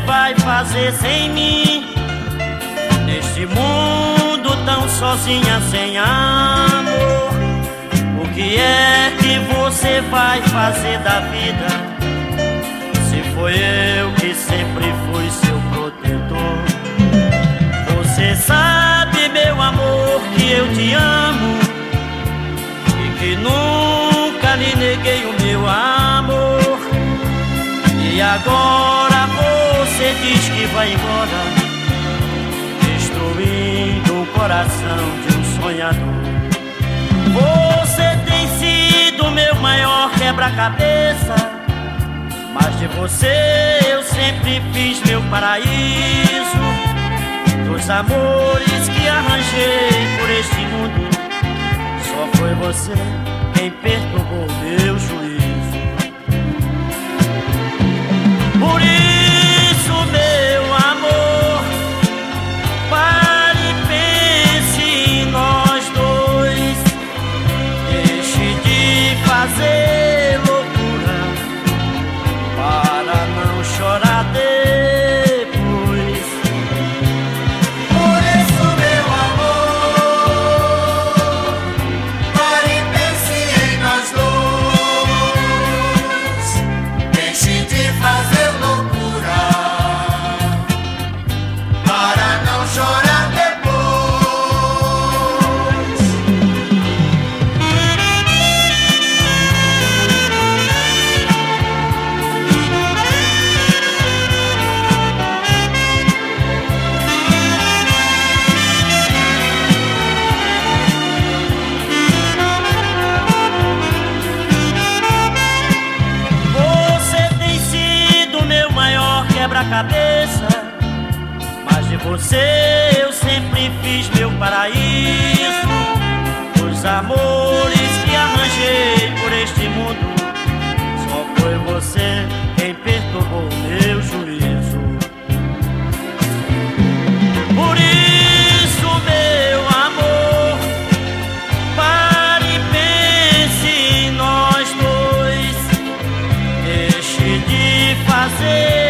vai fazer sem mim? Neste mundo tão sozinha, sem amor, o que é que você vai fazer da vida? Se foi eu que sempre fui seu protetor. Você sabe, meu amor, que eu te amo e que nunca lhe neguei o meu amor. E agora você diz que vai embora, destruindo o coração de um sonhador. Você tem sido meu maior quebra-cabeça, mas de você eu sempre fiz meu paraíso. Dos amores que arranjei por este mundo, só foi você quem perturbou meu juízo. Por isso, meu amor, pare e pense em nós dois. Deixe de fazer loucura para não chorar depois. Por isso, meu amor, pare e pense em nós dois. Deixe de fazer loucura para não chorar depois. Você tem sido meu maior quebra-cabeça, mas de você eu sempre fiz meu paraíso. Os amores que arranjei por este mundo, só foi você quem perturbou meu juízo. Por isso, meu amor, pare e pense em nós dois. Deixe de fazer